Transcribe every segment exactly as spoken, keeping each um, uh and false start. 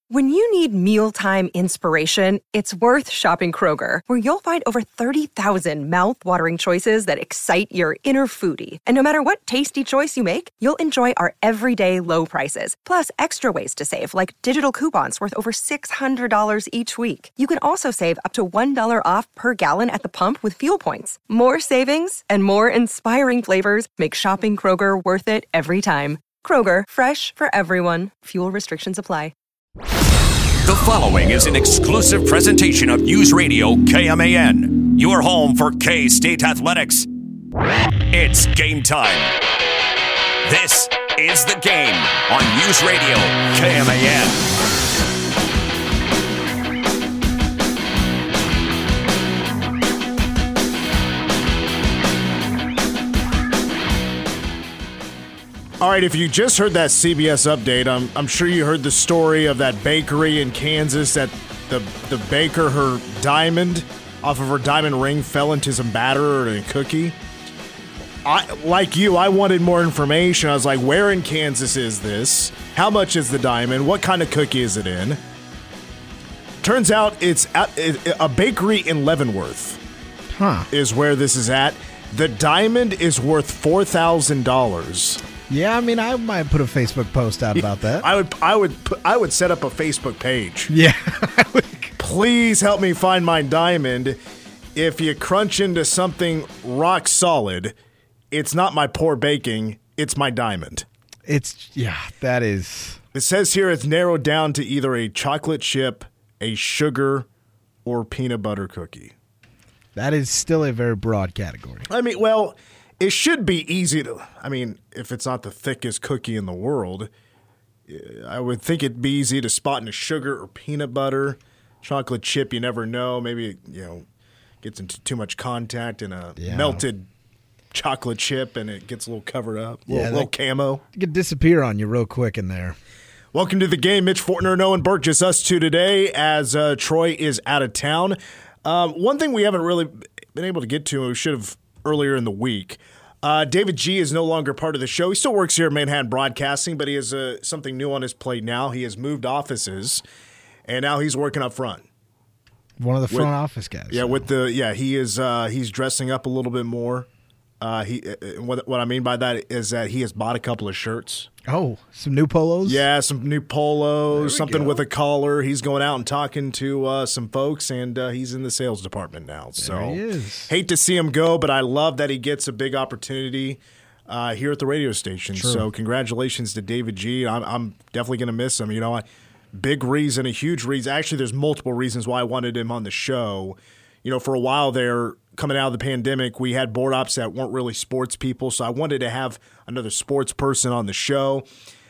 When you need mealtime inspiration, it's worth shopping Kroger, where you'll find over thirty thousand mouth-watering choices that excite your inner foodie. And no matter what tasty choice you make, you'll enjoy our everyday low prices, plus extra ways to save, like digital coupons worth over six hundred dollars each week. You can also save up to one dollar off per gallon at the pump with fuel points. More savings and more inspiring flavors make shopping Kroger worth it every time. Kroger, fresh for everyone. Fuel restrictions apply. The following is an exclusive presentation of News Radio K M A N, your home for K-State athletics. It's game time. This is The Game on News Radio K M A N. All right, if you just heard that C B S update, I'm, I'm sure you heard the story of that bakery in Kansas that the the baker, her diamond, off of her diamond ring, fell into some batter and a cookie. I, like you, I wanted more information. I was like, where in Kansas is this? How much is the diamond? What kind of cookie is it in? Turns out it's at a bakery in Leavenworth. Huh. Is where this is at. The diamond is worth four thousand dollars. Yeah, I mean, I might put a Facebook post out about that. I would, I would, put, I would set up a Facebook page. Yeah. Please help me find my diamond. If you crunch into something rock solid, it's not my poor baking, it's my diamond. It's, yeah, that is. It says here it's narrowed down to either a chocolate chip, a sugar, or peanut butter cookie. That is still a very broad category. I mean, well, it should be easy to, I mean, if it's not the thickest cookie in the world, I would think it'd be easy to spot in a sugar or peanut butter. Chocolate chip, you never know. Maybe it, you know, gets into too much contact in a yeah. melted chocolate chip and it gets a little covered up, a little, yeah, little camo. It could disappear on you real quick in there. Welcome to the game. Mitch Fortner and Owen Burke, just us two today as uh, Troy is out of town. Um, one thing we haven't really been able to get to, and we should have earlier in the week, uh, David G is no longer part of the show. He still works here at Manhattan Broadcasting, but he has uh, something new on his plate now. He has moved offices, and now he's working up front. One of the front with, office guys. Yeah, so. with the yeah, he is. Uh, he's dressing up a little bit more. Uh, he uh, what what I mean by that is that he has bought a couple of shirts. Oh, some new polos? Yeah, some new polos, something go. with a collar. He's going out and talking to uh, some folks, and uh, he's in the sales department now. So there he is. Hate to see him go, but I love that he gets a big opportunity uh, here at the radio station. True. So congratulations to David G. I'm, I'm definitely going to miss him. You know, I, big reason, a huge reason. Actually, there's multiple reasons why I wanted him on the show. You know, for a while there, coming out of the pandemic, we had board ops that weren't really sports people, so I wanted to have another sports person on the show.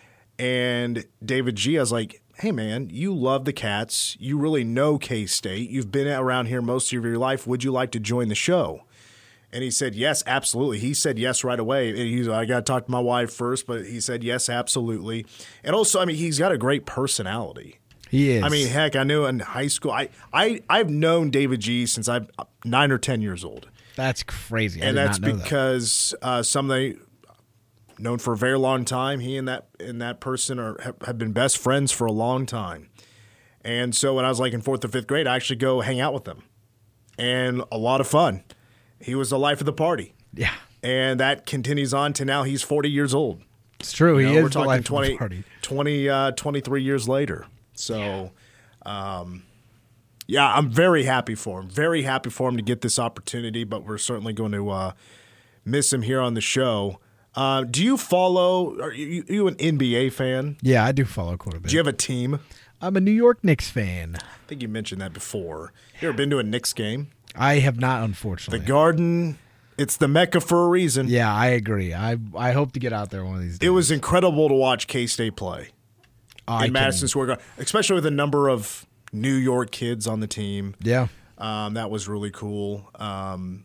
And David G, I was like, hey, man, you love the Cats. You really know K-State. You've been around here most of your life. Would you like to join the show? And he said, yes, absolutely. He said yes right away. He's, I got to talk to my wife first, but he said yes, absolutely. And also, I mean, he's got a great personality. He is. I mean, heck, I knew in high school. I, I, I've known David G since I'm nine or ten years old. That's crazy. I and did that's not know because that. uh, somebody known for a very long time. He and that and that person are have, have been best friends for a long time. And so when I was like in fourth or fifth grade, I actually go hang out with them, and a lot of fun. He was the life of the party. Yeah, and that continues on to now. He's forty years old. It's true. You he know, is we're the talking life twenty, of the party. twenty, uh, twenty-three years later. So, um, yeah, I'm very happy for him. Very happy for him to get this opportunity, but we're certainly going to uh, miss him here on the show. Uh, do you follow – are you, you an N B A fan? Yeah, I do follow quite a bit. Do you have a team? I'm a New York Knicks fan. I think you mentioned that before. You ever been to a Knicks game? I have not, unfortunately. The Garden – it's the Mecca for a reason. Yeah, I agree. I I hope to get out there one of these days. It was incredible to watch K-State play. I in Madison can, Square Garden, especially with a number of New York kids on the team. Yeah. Um, that was really cool. Um,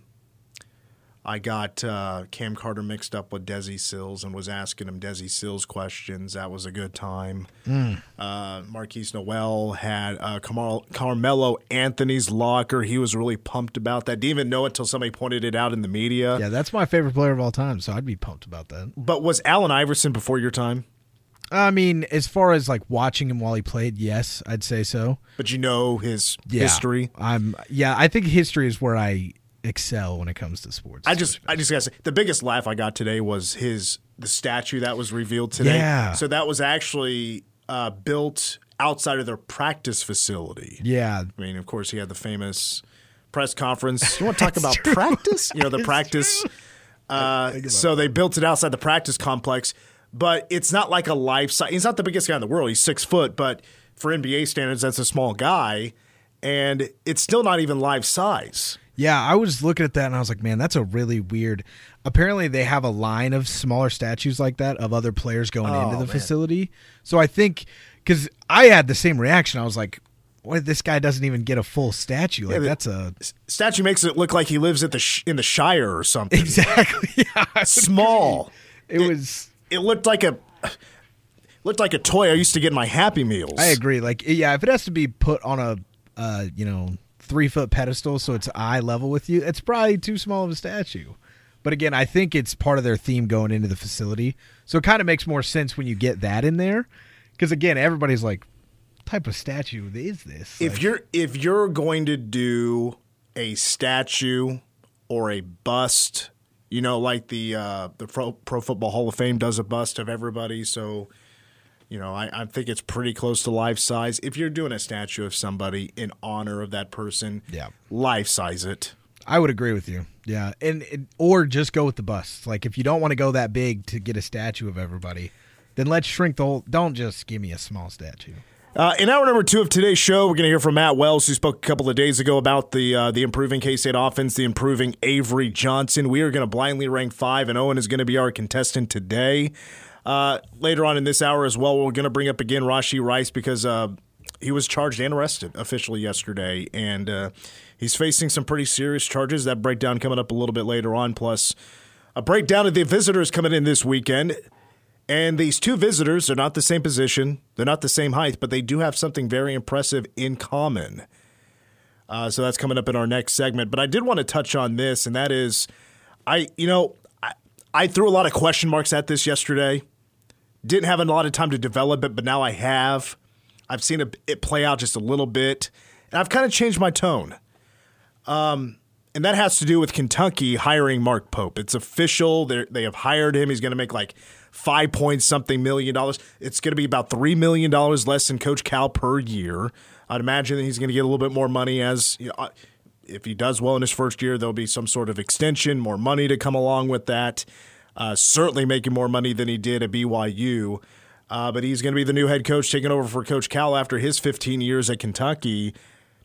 I got uh, Cam Carter mixed up with Desi Sills and was asking him Desi Sills questions. That was a good time. Mm. Uh, Marquise Noel had uh, Carmel- Carmelo Anthony's locker. He was really pumped about that. Didn't even know it until somebody pointed it out in the media. Yeah, that's my favorite player of all time, so I'd be pumped about that. But was Allen Iverson before your time? I mean, as far as like watching him while he played, yes, I'd say so. But you know his Yeah, history. I'm yeah, I think history is where I excel when it comes to sports. I just, I just gotta say, the biggest laugh I got today was his the statue that was revealed today. Yeah. So that was actually uh, built outside of their practice facility. Yeah. I mean, of course, he had the famous press conference. You want to talk about practice? You know, the practice. Uh, so they built it outside the practice complex, but it's not like a life size. He's not the biggest guy in the world. He's six foot, but for N B A standards, that's a small guy, and it's still not even life size. Yeah, I was looking at that and I was like, man, that's a really weird. Apparently, they have a line of smaller statues like that of other players going Oh, into the man. facility. So I think because I had the same reaction, I was like, "What? This guy doesn't even get a full statue. Like the- that's a Statue makes it look like he lives at the sh- in the Shire or something. exactly yeah, I would Small. agree. It, was. It looked like a looked like a toy I used to get in my Happy Meals. I agree. Like, yeah, if it has to be put on a, uh, you know, three foot pedestal so it's eye level with you, it's probably too small of a statue. But again, I think it's part of their theme going into the facility, so it kind of makes more sense when you get that in there. Because again, everybody's like, "What type of statue is this?" If Like, you're if you're going to do a statue or a bust, you know, like the uh, the Pro, Pro Football Hall of Fame does a bust of everybody, so you know, I, I think it's pretty close to life size. If you're doing a statue of somebody in honor of that person, Yeah. life size it. I would agree with you. Yeah, and and- or just go with the busts. Like if you don't want to go that big to get a statue of everybody, then let's shrink the whole. Don't just give me a small statue. Uh, in hour number two of today's show, we're going to hear from Matt Wells, who spoke a couple of days ago about the uh, the improving K-State offense, the improving Avery Johnson. We are going to blindly rank five, and Owen is going to be our contestant today. Uh, later on in this hour as well, we're going to bring up again Rashee Rice because uh, he was charged and arrested officially yesterday, and uh, he's facing some pretty serious charges. That breakdown coming up a little bit later on, plus a breakdown of the visitors coming in this weekend. And these two visitors are not the same position. They're not the same height, but they do have something very impressive in common. Uh, so that's coming up in our next segment. But I did want to touch on this, and that is, I you know, I, I threw a lot of question marks at this yesterday. Didn't have a lot of time to develop it, but now I have. I've seen it, it play out just a little bit, and I've kind of changed my tone. Um, and that has to do with Kentucky hiring Mark Pope. It's official. They're, they have hired him. He's going to make like five point something million dollars. It's going to be about three million dollars less than Coach Cal per year. I'd imagine that he's going to get a little bit more money as you know, if he does well in his first year, there'll be some sort of extension, more money to come along with that. Uh, certainly making more money than he did at B Y U. Uh, but he's going to be the new head coach taking over for Coach Cal after his fifteen years at Kentucky.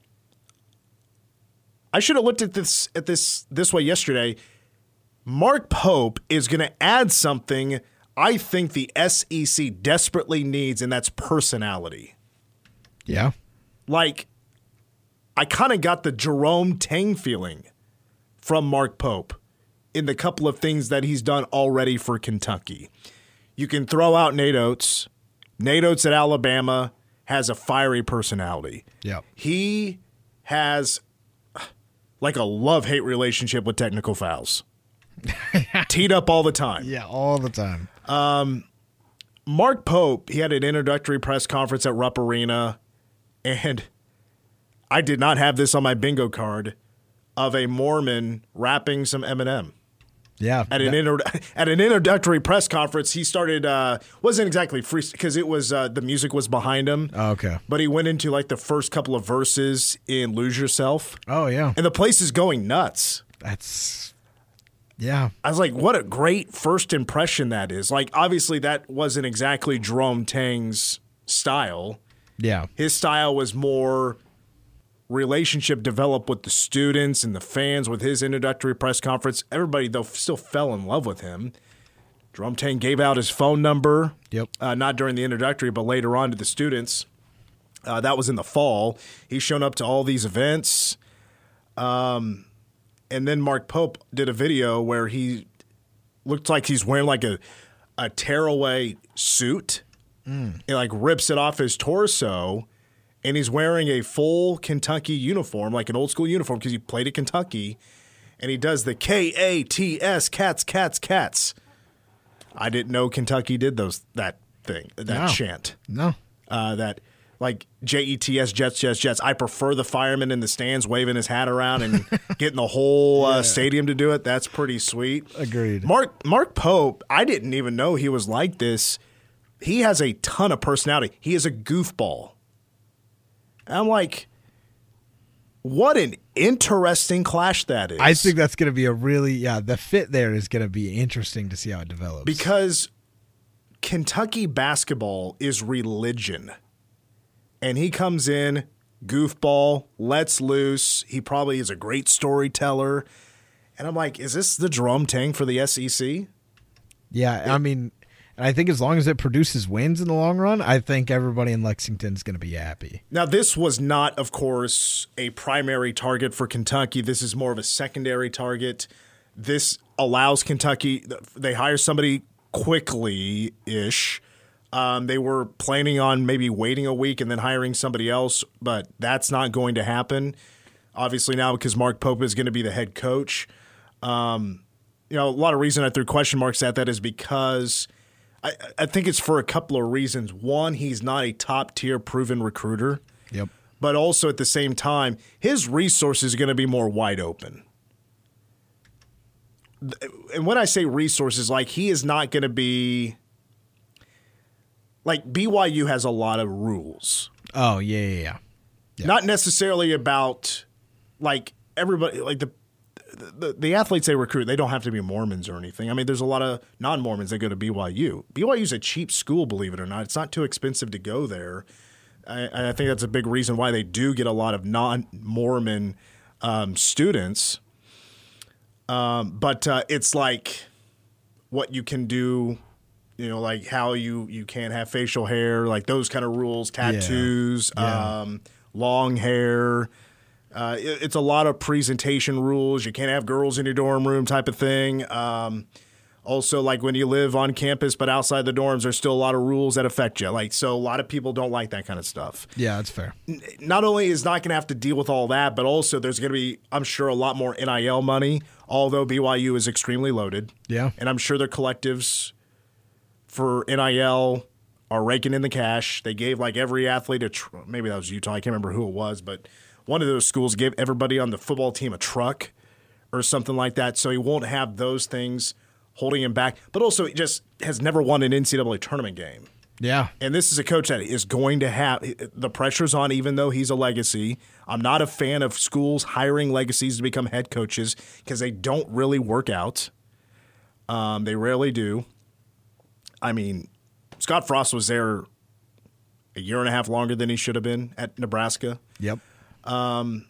I should have looked at this at this this way yesterday. Mark Pope is going to add something I think the S E C desperately needs, and that's personality. Yeah. Like, I kind of got the Jerome Tang feeling from Mark Pope in the couple of things that he's done already for Kentucky. You can throw out Nate Oates. Nate Oates at Alabama has a fiery personality. Yeah. He has like a love-hate relationship with technical fouls. Teed up all the time. Yeah, all the time. Mark Pope, he had an introductory press conference at Rupp Arena, and I did not have this on my bingo card of a Mormon rapping some Eminem. Yeah. At an that- intro- at an introductory press conference, he started uh, wasn't exactly free because it was uh, the music was behind him. Oh, okay. But he went into like the first couple of verses in "Lose Yourself," Oh, yeah. and the place is going nuts. That's yeah. I was like, what a great first impression that is. Like, obviously, that wasn't exactly Jerome Tang's style. Yeah. His style was more relationship developed with the students and the fans with his introductory press conference. Everybody, though, still fell in love with him. Jerome Tang gave out his phone number, Yep. uh, not during the introductory, but later on to the students. Uh, that was in the fall. He's shown up to all these events. Um, and then Mark Pope did a video where he looked like he's wearing like a, a tearaway suit. Mm. He like rips it off his torso. And he's wearing a full Kentucky uniform, like an old school uniform, because he played at Kentucky. And he does the K A T S, cats, cats, cats. I didn't know Kentucky did those that thing, that No. chant. No. Uh, that like J E T S, Jets, Jets, Jets. I prefer the fireman in the stands waving his hat around and getting the whole uh, stadium to do it. That's pretty sweet. Agreed. Mark Mark Pope, I didn't even know he was like this. He has a ton of personality. He is a goofball. And I'm like, what an interesting clash that is. I think that's going to be a really, yeah, the fit there is going to be interesting to see how it develops. Because Kentucky basketball is religion. And he comes in, goofball, lets loose. He probably is a great storyteller. And I'm like, is this the drum tank for the S E C? Yeah, I mean, and I think as long as it produces wins in the long run, I think everybody in Lexington is going to be happy. Now, this was not, of course, a primary target for Kentucky. This is more of a secondary target. This allows Kentucky, they hire somebody quickly-ish. Um, they were planning on maybe waiting a week and then hiring somebody else, but that's not going to happen. Obviously now because Mark Pope is going to be the head coach. Um, you know, a lot of reason I threw question marks at that is because I, I think it's for a couple of reasons. One, he's not a top-tier proven recruiter. Yep. But also at the same time, his resources are going to be more wide open. And when I say resources, like he is not going to be – like B Y U has a lot of rules. Oh, yeah, yeah, yeah. Yeah. Not necessarily about like everybody, like the, the the athletes they recruit, they don't have to be Mormons or anything. I mean, there's a lot of non-Mormons that go to B Y U. B Y U's a cheap school, believe it or not. It's not too expensive to go there. And I think that's a big reason why they do get a lot of non-Mormon um, students. Um, but uh, it's like what you can do, you know, like how you, you can't have facial hair, like those kind of rules, tattoos, Yeah. Yeah. Um, long hair. Uh, it, it's a lot of presentation rules. You can't have girls in your dorm room type of thing. Um, also, like when you live on campus but outside the dorms, there's still a lot of rules that affect you. Like, so a lot of people don't like that kind of stuff. Yeah, that's fair. Not only is not going to have to deal with all that, but also there's going to be, I'm sure, a lot more N I L money, although B Y U is extremely loaded. Yeah. And I'm sure their collectives for N I L are raking in the cash. They gave like every athlete a tr- maybe that was Utah. I can't remember who it was, but one of those schools gave everybody on the football team a truck or something like that. So he won't have those things holding him back. But also, he just has never won an N C double A tournament game. Yeah. And this is a coach that is going to have the pressure's on, even though he's a legacy. I'm not a fan of schools hiring legacies to become head coaches because they don't really work out. Um, they rarely do. I mean, Scott Frost was there a year and a half longer than he should have been at Nebraska. Yep. Um,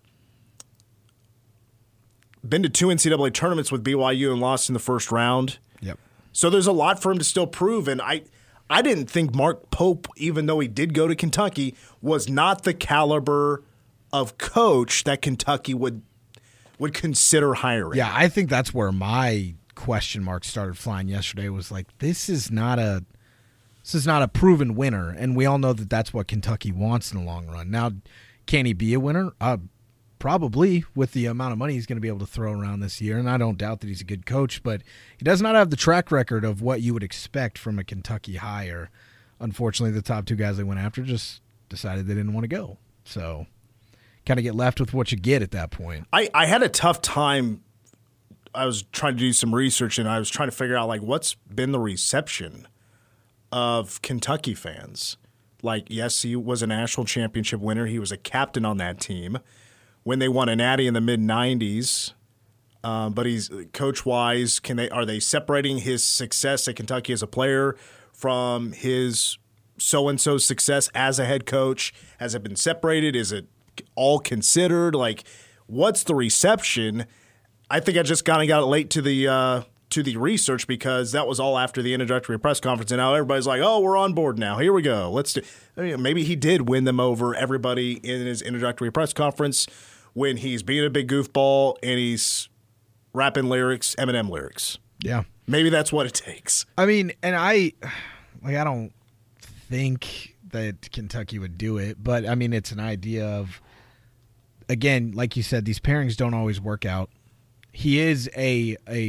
been to two N C double A tournaments with B Y U and lost in the first round. Yep. So there's a lot for him to still prove. And I, I didn't think Mark Pope, even though he did go to Kentucky, was not the caliber of coach that Kentucky would would consider hiring. Yeah, I think that's where my question mark started flying yesterday. Was like, this is not a this is not a proven winner, and we all know that that's what Kentucky wants in the long run. Now, can he be a winner? Uh, probably, with the amount of money he's going to be able to throw around this year, and I don't doubt that he's a good coach, but he does not have the track record of what you would expect from a Kentucky hire. Unfortunately, the top two guys they went after just decided they didn't want to go. So kind of get left with what you get at that point. I, I had a tough time. I was trying to do some research, and I was trying to figure out, like, what's been the reception of Kentucky fans. Like, yes, he was a national championship winner. He was a captain on that team when they won a natty in the mid nineties. Um, but he's coach-wise, can they are they separating his success at Kentucky as a player from his so-and-so success as a head coach? Has it been separated? Is it all considered? Like, what's the reception? I think I just kind of got late to the uh, to the research because that was all after the introductory press conference, and now everybody's like, "Oh, we're on board now. Here we go. Let's do." I mean, maybe he did win them over, everybody, in his introductory press conference when he's being a big goofball and he's rapping lyrics, Eminem lyrics. Yeah, maybe that's what it takes. I mean, and I like I don't think that Kentucky would do it, but I mean, it's an idea of, again, like you said, these pairings don't always work out. He is a a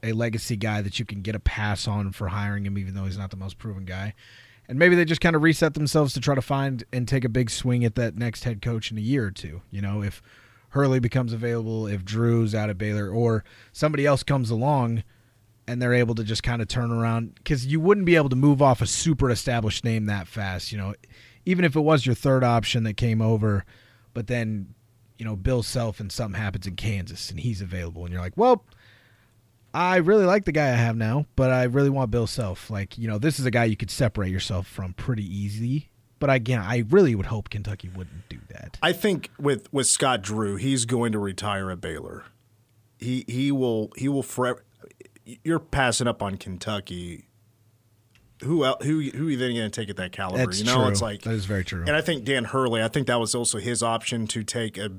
a legacy guy that you can get a pass on for hiring him, even though he's not the most proven guy. And maybe they just kind of reset themselves to try to find and take a big swing at that next head coach in a year or two. You know, if Hurley becomes available, if Drew's out of Baylor, or somebody else comes along and they're able to just kind of turn around. Because you wouldn't be able to move off a super established name that fast, you know. Even if it was your third option that came over, but then, you know, Bill Self and something happens in Kansas and he's available. And you're like, well, I really like the guy I have now, but I really want Bill Self. Like, you know, this is a guy you could separate yourself from pretty easy. But again, I really would hope Kentucky wouldn't do that. I think with, with Scott Drew, he's going to retire at Baylor. He he will he will forever. You're passing up on Kentucky. Who else, who who are you then going to take at that caliber? That's you know, true. It's like that is very true. And I think Dan Hurley. I think that was also his option to take a.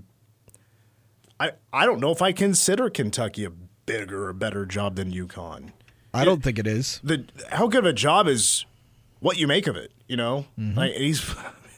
I I don't know if I consider Kentucky a bigger or better job than UConn. I it, don't think it is. The how good of a job is what you make of it. You know, mm-hmm. like he's.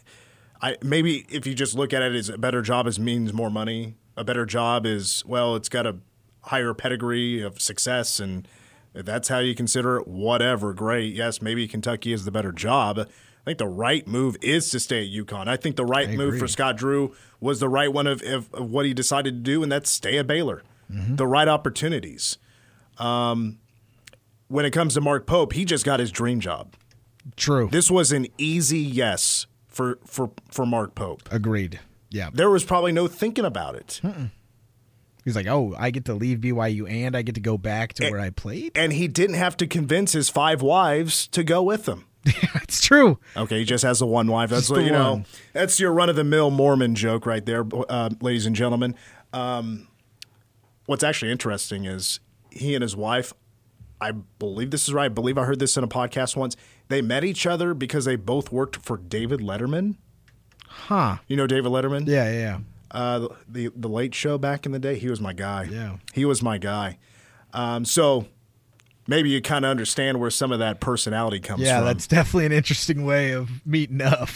I maybe if you just look at it as a better job is means more money. A better job is well, it's got a higher pedigree of success, and if that's how you consider it, whatever, great. Yes, maybe Kentucky is the better job. I think the right move is to stay at UConn. I think the right move for Scott Drew was the right one of, of, of what he decided to do, and that's stay at Baylor. Mm-hmm. The right opportunities. Um, when it comes to Mark Pope, he just got his dream job. True. This was an easy yes for for, for Mark Pope. Agreed. Yeah. There was probably no thinking about it. Mm-mm. He's like, oh, I get to leave B Y U and I get to go back to and, where I played? And he didn't have to convince his five wives to go with him. It's true. Okay, he just has the one wife. That's Just you the know, one. That's your run-of-the-mill Mormon joke right there, uh, ladies and gentlemen. Um, what's actually interesting is he and his wife, I believe this is right, I believe I heard this in a podcast once, they met each other because they both worked for David Letterman. Huh. You know David Letterman? Yeah, yeah, yeah. Uh, the the Late Show back in the day, he was my guy. Yeah, he was my guy. Um, so maybe you kind of understand where some of that personality comes yeah, from. Yeah, that's definitely an interesting way of meeting up.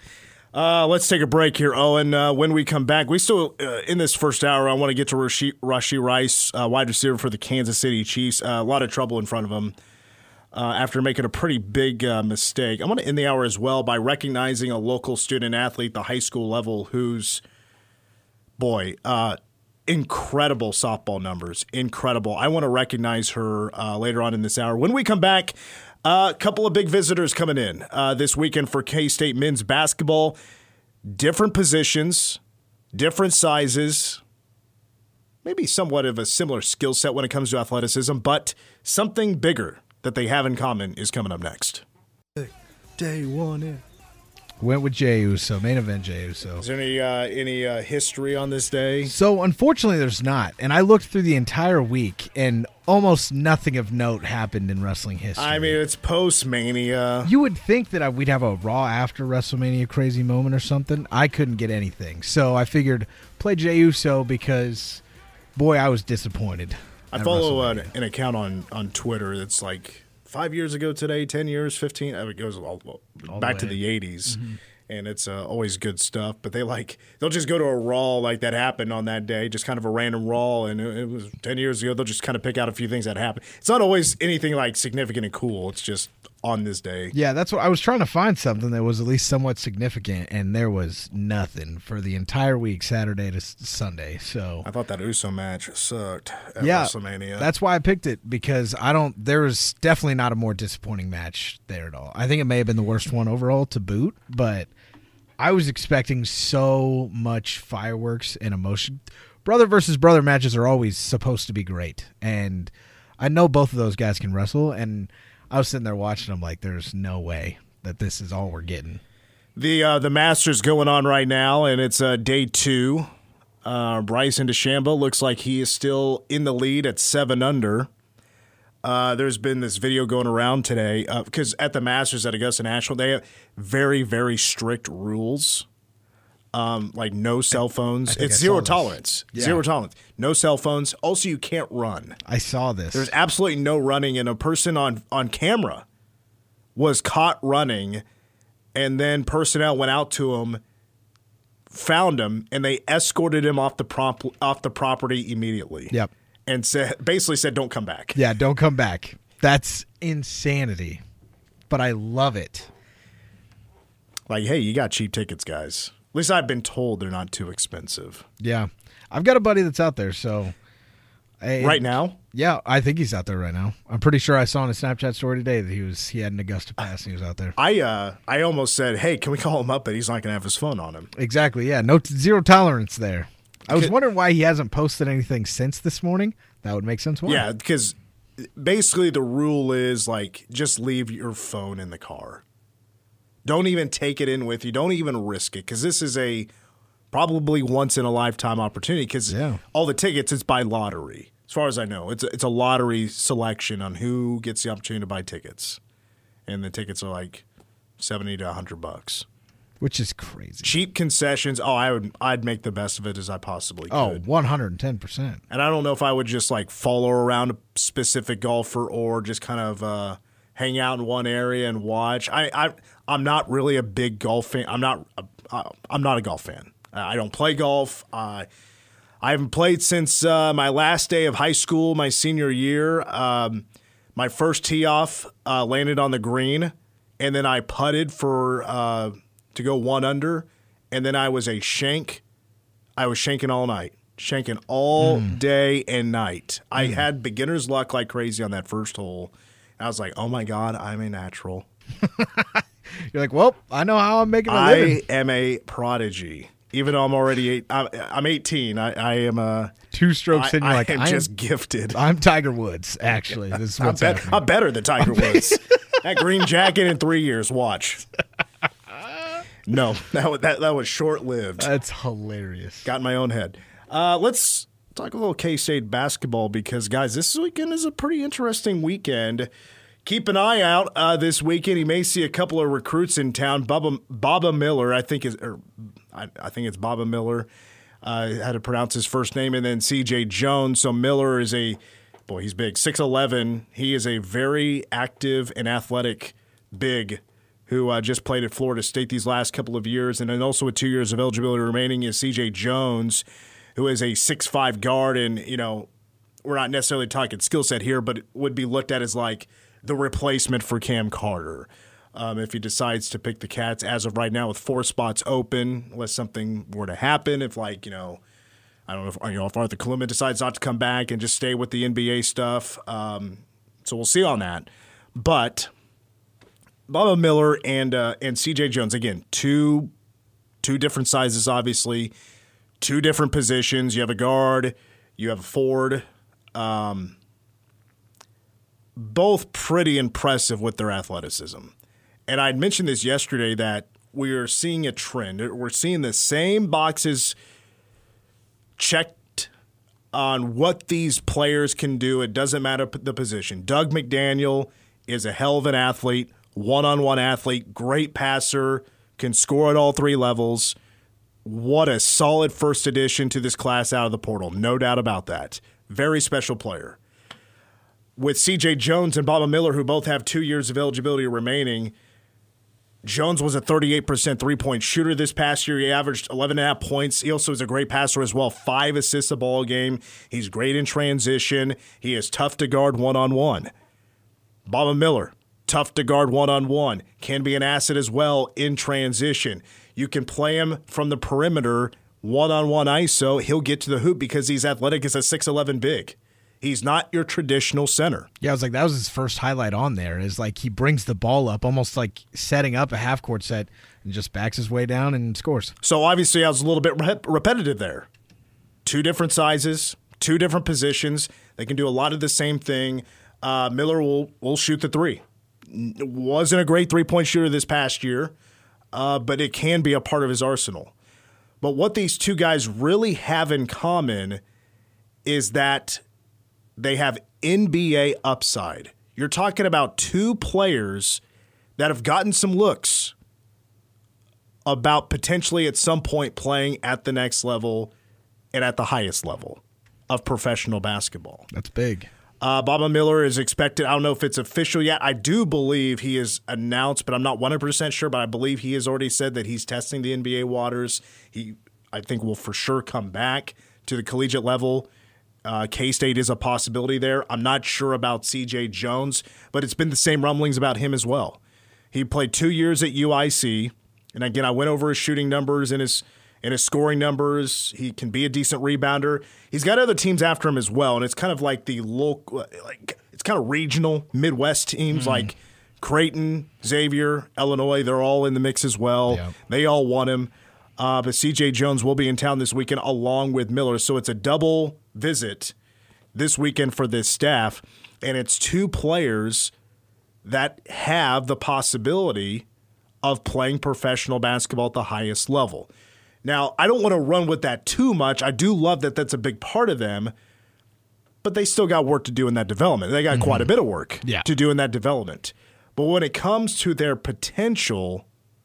Uh, let's take a break here, Owen. Uh, when we come back, we still uh, in this first hour. I want to get to Rashee, Rashee Rice, uh, wide receiver for the Kansas City Chiefs. Uh, a lot of trouble in front of him uh, after making a pretty big uh, mistake. I want to end the hour as well by recognizing a local student athlete, the high school level, who's Boy, uh, incredible softball numbers. Incredible. I want to recognize her uh, later on in this hour. When we come back, a uh, couple of big visitors coming in uh, this weekend for K-State men's basketball. Different positions, different sizes, maybe somewhat of a similar skill set when it comes to athleticism, but something bigger that they have in common is coming up next. Day one in. Went with Jey Uso, main event Jey Uso. Is there any uh, any uh, history on this day? So, unfortunately, there's not. And I looked through the entire week, and almost nothing of note happened in wrestling history. I mean, it's post-Mania. You would think that we'd have a Raw after WrestleMania crazy moment or something. I couldn't get anything. So I figured play Jey Uso because, boy, I was disappointed. I follow an, an account on, on Twitter that's like five years ago today, ten years, fifteen. It goes all, all back the to the eighties, mm-hmm. and it's uh, always good stuff. But they like they'll just go to a Raw like that happened on that day, just kind of a random Raw, and it, it was ten years ago. They'll just kind of pick out a few things that happened. It's not always anything like significant and cool. It's just on this day. Yeah, that's what I was trying to find, something that was at least somewhat significant, and there was nothing for the entire week, Saturday to Sunday. So I thought that Uso match sucked at yeah, WrestleMania. That's why I picked it, because I don't. There was definitely not a more disappointing match there at all. I think it may have been the worst one overall to boot, but I was expecting so much fireworks and emotion. Brother versus brother matches are always supposed to be great, and I know both of those guys can wrestle, and I was sitting there watching them like, there's no way that this is all we're getting. The uh, the Masters going on right now, and it's uh, day two. Uh, Bryson DeChambeau looks like he is still in the lead at seven under. Uh, there's been this video going around today because uh, at the Masters at Augusta National, they have very, very strict rules. Um, like no cell phones. It's zero tolerance. Yeah. Zero tolerance. No cell phones. Also, you can't run. I saw this. There's absolutely no running, and a person on, on camera was caught running, and then personnel went out to him, found him, and they escorted him off the prop, off the property immediately. Yep. and said basically said, "Don't come back." Yeah, don't come back. That's insanity, but I love it. Like, hey, you got cheap tickets, guys. At least I've been told they're not too expensive. Yeah, I've got a buddy that's out there. So I, right now, yeah, I think he's out there right now. I'm pretty sure I saw on a Snapchat story today that he was he had an Augusta pass and he was out there. I uh, I almost said, "Hey, can we call him up?" But he's not going to have his phone on him. Exactly. Yeah. No zero tolerance there. I was wondering why he hasn't posted anything since this morning. That would make sense. Why? Yeah, because basically the rule is like just leave your phone in the car. Don't even take it in with you. Don't even risk it because this is a probably once in a lifetime opportunity. Because yeah. all the tickets it's by lottery, as far as I know. It's a, it's a lottery selection on who gets the opportunity to buy tickets, and the tickets are like seventy to a hundred bucks. Which is crazy. Cheap concessions. Oh, I would. I'd make the best of it as I possibly could. Oh, one hundred ten percent. And I don't know if I would just like follow around a specific golfer or just kind of uh, hang out in one area and watch. I, I I'm not really a big golf fan. I'm not. Uh, I'm not a golf fan. I don't play golf. Uh, I haven't played since uh, my last day of high school, my senior year. Um, my first tee off uh, landed on the green, and then I putted for. Uh, to go one under, and then I was a shank. I was shanking all night, shanking all mm. day and night. I mm. had beginner's luck like crazy on that first hole. I was like, oh my God, I'm a natural. You're like, well, I know how I'm making a living. I am a prodigy. Even though I'm already eight, I'm, I'm eighteen. I, I am a two strokes in. You're I, like, I am I just am, gifted. I'm Tiger Woods. Actually, this is what's I'm, happening. be- I'm better than Tiger Woods. That green jacket in three years. Watch. No, that, that that was short-lived. That's hilarious. Got in my own head. Uh, let's talk a little K-State basketball because, guys, this weekend is a pretty interesting weekend. Keep an eye out uh, this weekend. You may see a couple of recruits in town. Bubba, Baba Miller, I think is, or I, I think it's Baba Miller. Uh, how to pronounce his first name, and then C J Jones. So Miller is a boy. He's big, six eleven. He is a very active and athletic big. Who uh, just played at Florida State these last couple of years, and then also with two years of eligibility remaining is C J Jones, who is a six five guard, and, you know, we're not necessarily talking skill set here, but it would be looked at as like the replacement for Cam Carter um, if he decides to pick the Cats as of right now with four spots open, unless something were to happen, if like, you know, I don't know if, you know, if Arthur Kaluma decides not to come back and just stay with the N B A stuff. Um, so we'll see on that. But Baba Miller and uh, and C J Jones, again, two two different sizes, obviously, two different positions. You have a guard, you have a forward. Um, both pretty impressive with their athleticism. And I'd mentioned this yesterday that we are seeing a trend. We're seeing the same boxes checked on what these players can do. It doesn't matter the position. Doug McDaniel is a hell of an athlete. One-on-one athlete, great passer, can score at all three levels. What a solid first addition to this class out of the portal. No doubt about that. Very special player. With C J Jones and Baba Miller, who both have two years of eligibility remaining, Jones was a thirty-eight percent three-point shooter this past year. He averaged eleven and a half points. He also is a great passer as well. Five assists a ball game. He's great in transition. He is tough to guard one-on-one. Baba Miller, tough to guard one-on-one, can be an asset as well in transition. You can play him from the perimeter, one-on-one I S O. He'll get to the hoop because he's athletic as a six eleven big. He's not your traditional center. Yeah, I was like, that was his first highlight on there, is like he brings the ball up, almost like setting up a half-court set, and just backs his way down and scores. So obviously I was a little bit re- repetitive there. Two different sizes, two different positions. They can do a lot of the same thing. Uh, Miller will will shoot the three. Wasn't a great three-point shooter this past year, uh, but it can be a part of his arsenal. But what these two guys really have in common is that they have N B A upside. You're talking about two players that have gotten some looks about potentially at some point playing at the next level and at the highest level of professional basketball. That's big. Uh, Baba Miller is expected. I don't know if it's official yet. I do believe he is announced, but I'm not one hundred percent sure. But I believe he has already said that he's testing the N B A waters. He, I think, will for sure come back to the collegiate level Uh, K-State is a possibility there. I'm not sure about C J Jones, but it's been the same rumblings about him as well. He played two years at U I C, and again, I went over his shooting numbers and his and his scoring numbers. He can be a decent rebounder. He's got other teams after him as well, and it's kind of like the local, like it's kind of regional Midwest teams mm. like Creighton, Xavier, Illinois. They're all in the mix as well. Yep. They all want him. Uh, but C J Jones will be in town this weekend along with Miller. So it's a double visit this weekend for this staff. And it's two players that have the possibility of playing professional basketball at the highest level. Now, I don't want to run with that too much. I do love that that's a big part of them. But they still got work to do in that development. They got mm-hmm. quite a bit of work yeah. to do in that development. But when it comes to their potential,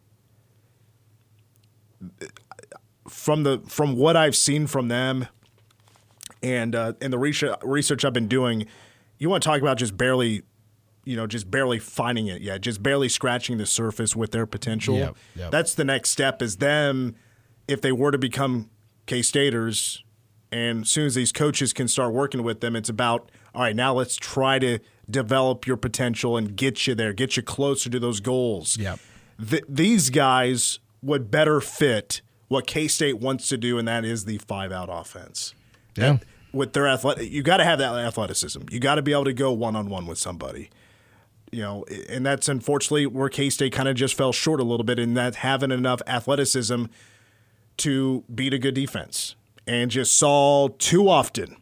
from the from what I've seen from them, and uh, and the research research I've been doing, you want to talk about just barely, you know, just barely finding it yet, just barely scratching the surface with their potential. Yep, yep. That's the next step. Is them, if they were to become K-Staters, and as soon as these coaches can start working with them, it's about, all right, now let's try to develop your potential and get you there, get you closer to those goals. Yep. Th- these guys would better fit what K-State wants to do, and that is the five-out offense. Yeah. And with their athletic, you got to have that athleticism. You got to be able to go one-on-one with somebody. You know, and that's unfortunately where K-State kind of just fell short a little bit in that having enough athleticism to beat a good defense. And just saw too often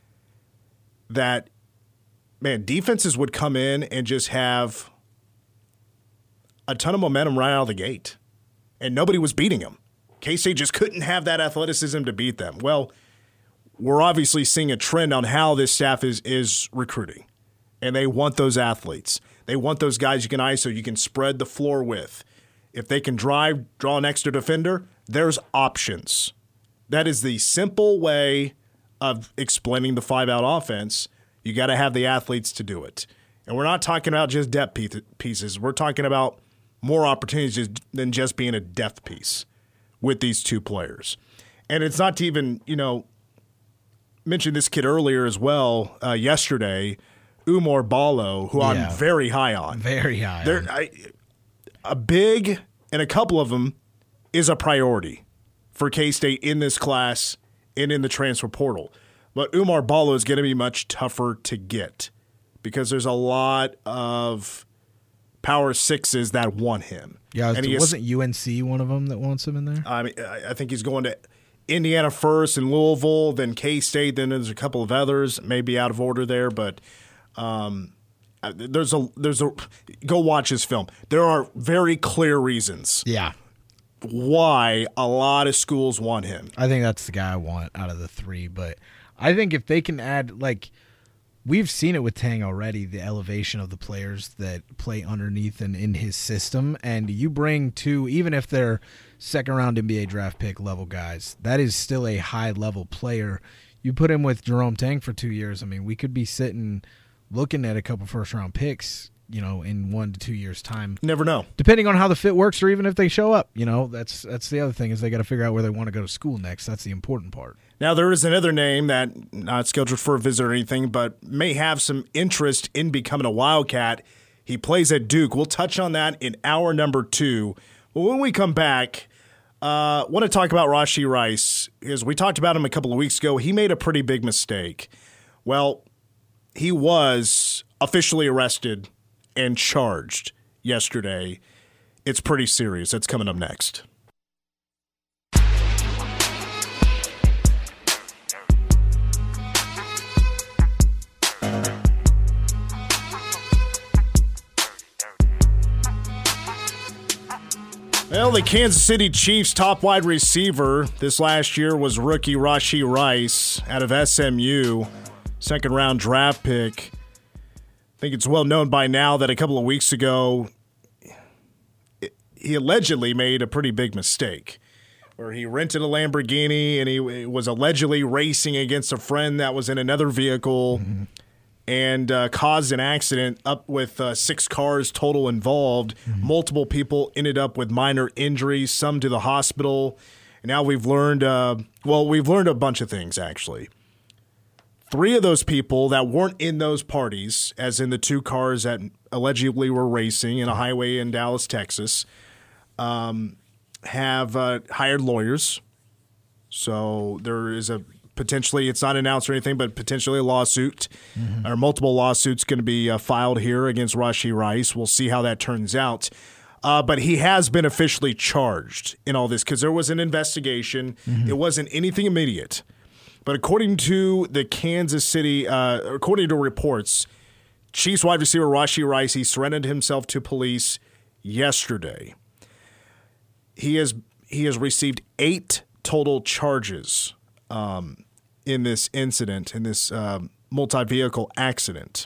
that, man, defenses would come in and just have a ton of momentum right out of the gate. And nobody was beating them. K-State just couldn't have that athleticism to beat them. Well, we're obviously seeing a trend on how this staff is is recruiting. And they want those athletes. They want those guys you can I S O, you can spread the floor with. If they can drive, draw an extra defender, there's options. That is the simple way of explaining the five-out offense. You got to have the athletes to do it. And we're not talking about just depth pieces. We're talking about more opportunities than just being a depth piece with these two players. And it's not to even, you know, mention this kid earlier as well, uh, yesterday, Umar Ballo, who yeah. I'm very high on. Very high They're, on. I, a big, and a couple of them, is a priority for K-State in this class and in the transfer portal. But Umar Ballo is going to be much tougher to get because there's a lot of power sixes that want him. Yeah, and he wasn't is, U N C one of them that wants him in there? I mean, I think he's going to Indiana first and Louisville, then K-State, then there's a couple of others, maybe out of order there, but um, there's a there's a go watch his film. There are very clear reasons. Yeah. Why a lot of schools want him. I think that's the guy I want out of the three, but I think if they can add, like, we've seen it with Tang already, the elevation of the players that play underneath and in his system, and you bring two, even if they're second-round N B A draft pick level guys, that is still a high-level player. You put him with Jerome Tang for two years, I mean, we could be sitting looking at a couple first-round picks, you know, in one to two years' time. Never know. Depending on how the fit works or even if they show up, you know, that's that's the other thing is they got to figure out where they want to go to school next. That's the important part. Now, there is another name that not scheduled for a visit or anything, but may have some interest in becoming a Wildcat. He plays at Duke. We'll touch on that in hour number two. But when we come back, I uh, want to talk about Rashee Rice. Because we talked about him a couple of weeks ago. He made a pretty big mistake. Well, he was officially arrested and charged yesterday. It's pretty serious. That's coming up next. Well, the Kansas City Chiefs' top wide receiver this last year was rookie Rashee Rice out of S M U, second-round draft pick. I think it's well known by now that a couple of weeks ago, he allegedly made a pretty big mistake where he rented a Lamborghini and he was allegedly racing against a friend that was in another vehicle mm-hmm. and uh, caused an accident up with uh, six cars total involved. Mm-hmm. Multiple people ended up with minor injuries, some to the hospital. And now we've learned, uh, well, we've learned a bunch of things, actually. three of those people that weren't in those parties, as in the two cars that allegedly were racing in a highway in Dallas, Texas, um, have uh, hired lawyers. So there is a potentially, it's not announced or anything, but potentially a lawsuit mm-hmm. or multiple lawsuits going to be uh, filed here against Rashee Rice. We'll see how that turns out. Uh, but he has been officially charged in all this because there was an investigation. Mm-hmm. It wasn't anything immediate. But according to the Kansas City, uh, according to reports, Chiefs wide receiver Rashee Rice, he surrendered himself to police yesterday. He has he has received eight total charges um, in this incident, in this um, multi-vehicle accident.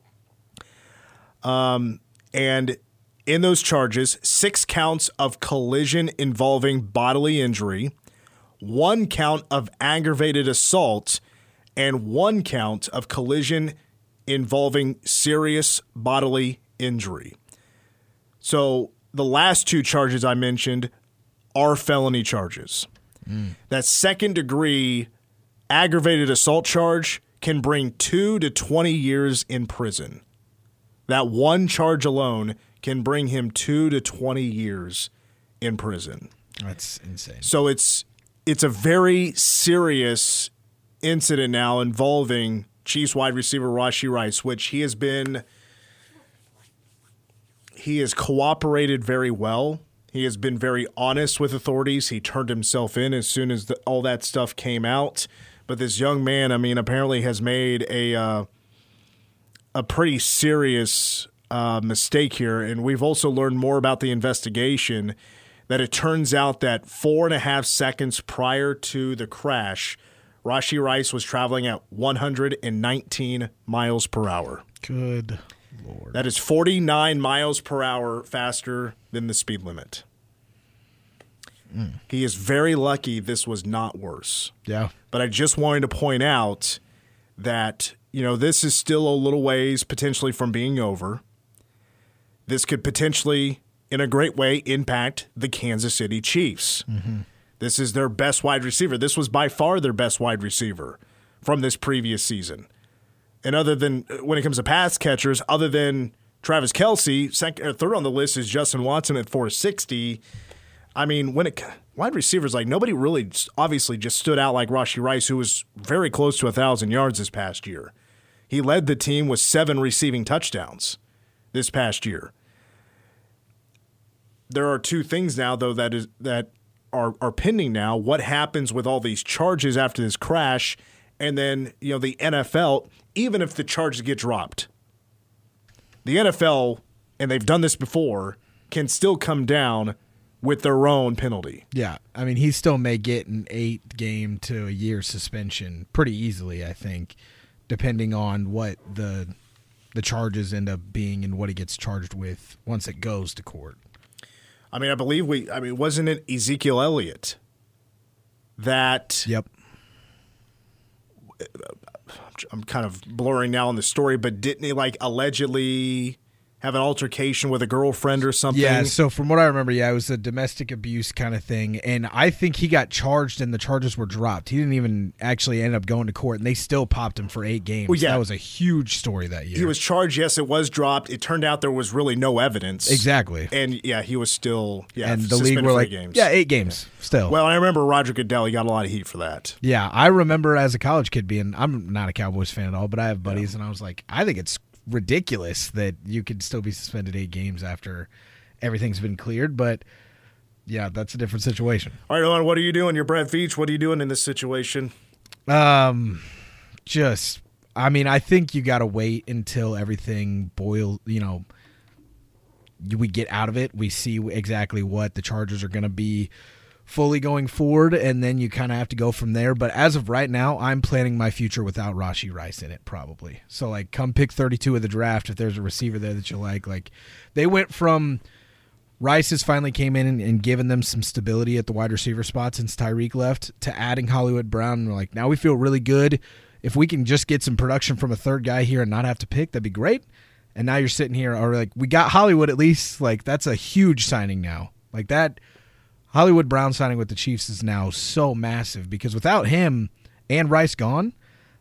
Um, and in those charges, six counts of collision involving bodily injury, one count of aggravated assault, and one count of collision involving serious bodily injury. So the last two charges I mentioned are felony charges. Mm. That second degree aggravated assault charge can bring two to twenty years in prison. That one charge alone can bring him two to twenty years in prison. That's insane. So it's it's a very serious incident now involving Chiefs wide receiver Rashee Rice, which he has been he has cooperated very well. He has been very honest with authorities. He turned himself in as soon as the, all that stuff came out. But this young man, I mean, apparently has made a uh, a pretty serious uh, mistake here. And we've also learned more about the investigation, that it turns out that four and a half seconds prior to the crash, Rashee Rice was traveling at one hundred nineteen miles per hour. Good Lord. That is forty-nine miles per hour faster than the speed limit. Mm. He is very lucky this was not worse. Yeah. But I just wanted to point out that, you know, this is still a little ways potentially from being over. This could potentially, in a great way, impact the Kansas City Chiefs. Mm-hmm. This is their best wide receiver. This was by far their best wide receiver from this previous season. And other than, when it comes to pass catchers, other than Travis Kelce, second or third on the list is Justin Watson at four sixty. I mean, when it wide receivers, like nobody really obviously just stood out like Rashee Rice, who was very close to one thousand yards this past year. He led the team with seven receiving touchdowns this past year. There are two things now, though, that is that are are pending now. What happens with all these charges after this crash? And then, you know, the N F L, even if the charges get dropped, the N F L, and they've done this before, can still come down with their own penalty. Yeah. I mean, he still may get an eight game to a year suspension pretty easily, I think, depending on what the the charges end up being and what he gets charged with once it goes to court. I mean, I believe we, I mean, wasn't it Ezekiel Elliott that. Yep. I'm kind of blurring now on the story, but didn't he like allegedly have an altercation with a girlfriend or something? Yeah, so from what I remember, yeah, it was a domestic abuse kind of thing, and I think he got charged and the charges were dropped. He didn't even actually end up going to court, and they still popped him for eight games. Well, yeah. That was a huge story that year. He was charged, yes, it was dropped. It turned out there was really no evidence. Exactly. And, yeah, he was still yeah, and the league were like, games. yeah, eight games yeah. still. Well, I remember Roger Goodell, he got a lot of heat for that. Yeah, I remember as a college kid being, I'm not a Cowboys fan at all, but I have buddies, yeah. and I was like, I think it's ridiculous that you could still be suspended eight games after everything's been cleared, but yeah, that's a different situation. All right, Owen, what are you doing? You're Brett Veach. What are you doing in this situation? Um, just, I mean, I think you got to wait until everything boils, you know, we get out of it. We see exactly what the charges are going to be fully going forward, and then you kind of have to go from there. But as of right now, I'm planning my future without Rashee Rice in it, probably. So, like, come pick thirty-two of the draft if there's a receiver there that you like. Like, they went from Rice has finally came in and, and given them some stability at the wide receiver spot since Tyreek left, to adding Hollywood Brown. And we're like, now we feel really good. If we can just get some production from a third guy here and not have to pick, that'd be great. And now you're sitting here, or like, we got Hollywood at least. Like, that's a huge signing now. Like, that Hollywood Brown signing with the Chiefs is now so massive, because without him and Rice gone,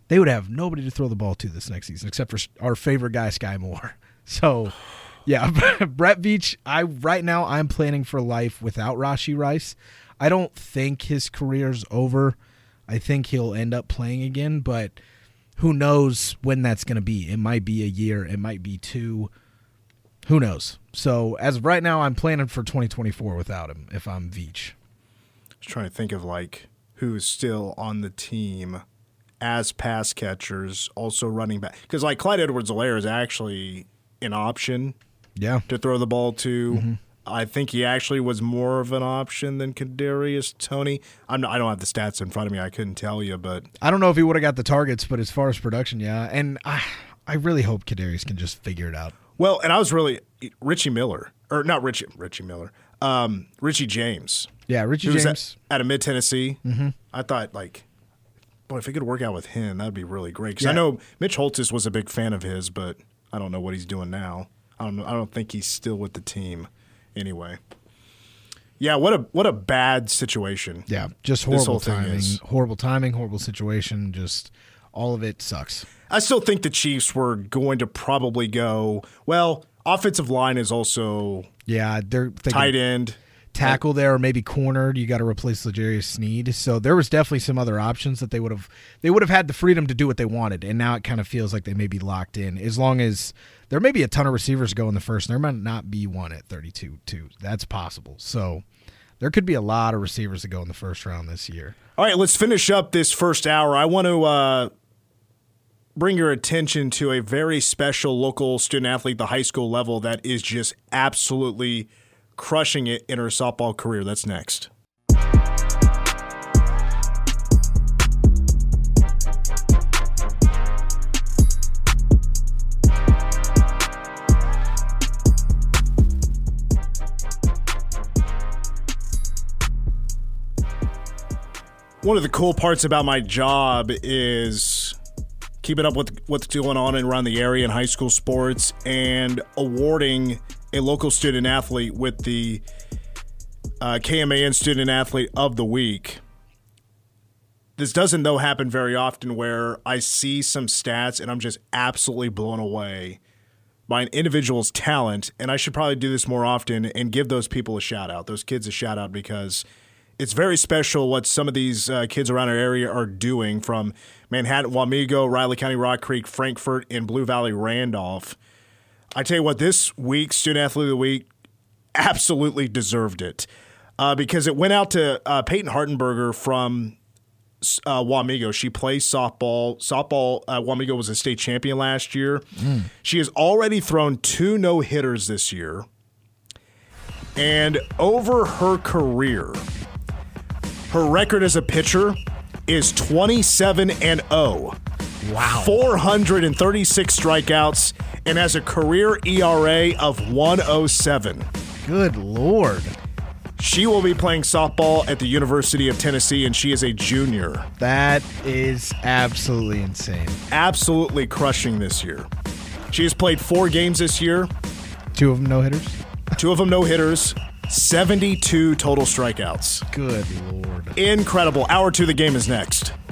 they would have nobody to throw the ball to this next season except for our favorite guy, Sky Moore. So, yeah, Brett Veach, I right now I'm planning for life without Rashee Rice. I don't think his career's over. I think he'll end up playing again, but who knows when that's going to be. It might be a year. It might be two. Who knows? So, as of right now, I'm planning for twenty twenty-four without him if I'm Veach. I was trying to think of, like, who's still on the team as pass catchers, also running back. Because, like, Clyde Edwards-Helaire is actually an option yeah. to throw the ball to. Mm-hmm. I think he actually was more of an option than Kadarius Toney. I'm not, I don't have the stats in front of me. I couldn't tell you, but I don't know if he would have got the targets, but as far as production, yeah. And I, I really hope Kadarius can just figure it out. Well, and I was really Richie Miller, or not Richie Richie Miller, um, Richie James. Yeah, Richie James James at, out of Mid Tennessee. Mm-hmm. I thought, like, boy, if he could work out with him, that'd be really great. Because yeah. I know Mitch Holtis was a big fan of his, but I don't know what he's doing now. I don't know. I don't think he's still with the team. Anyway, yeah, what a what a bad situation. Yeah, just horrible timing, horrible timing, horrible situation. Just all of it sucks. I still think the Chiefs were going to probably go, well, offensive line is also yeah, they're tight end. Tackle there, or maybe cornered. You got to replace L'Jarius Sneed. So there was definitely some other options that they would have they would have had the freedom to do what they wanted, and now it kind of feels like they may be locked in. As long as there may be a ton of receivers go in the first, and there might not be one at thirty-two too. That's possible. So there could be a lot of receivers that go in the first round this year. All right, let's finish up this first hour. I want to uh, bring your attention to a very special local student athlete, the high school level, that is just absolutely crushing it in her softball career. That's next. One of the cool parts about my job is keeping up with what's going on around the area in high school sports and awarding a local student athlete with the uh, K M A N Student Athlete of the Week. This doesn't, though, happen very often where I see some stats and I'm just absolutely blown away by an individual's talent, and I should probably do this more often and give those people a shout-out, those kids a shout-out, because it's very special what some of these uh, kids around our area are doing, from Manhattan, Wamego, Riley County, Rock Creek, Frankfort, and Blue Valley, Randolph. I tell you what, this week's Student Athlete of the Week absolutely deserved it uh, because it went out to uh, Peyton Hartenberger from uh, Wamego. She plays softball. Softball, uh, Wamego was a state champion last year. Mm. She has already thrown two no-hitters this year. And over her career, her record as a pitcher is twenty-seven and oh. Wow. four hundred thirty-six strikeouts, and has a career E R A of one oh seven. Good Lord. She will be playing softball at the University of Tennessee, and she is a junior. That is absolutely insane. Absolutely crushing this year. She has played four games this year. Two of them no-hitters? Two of them no-hitters. seventy-two total strikeouts. Good Lord. Incredible. Hour two, the game is next.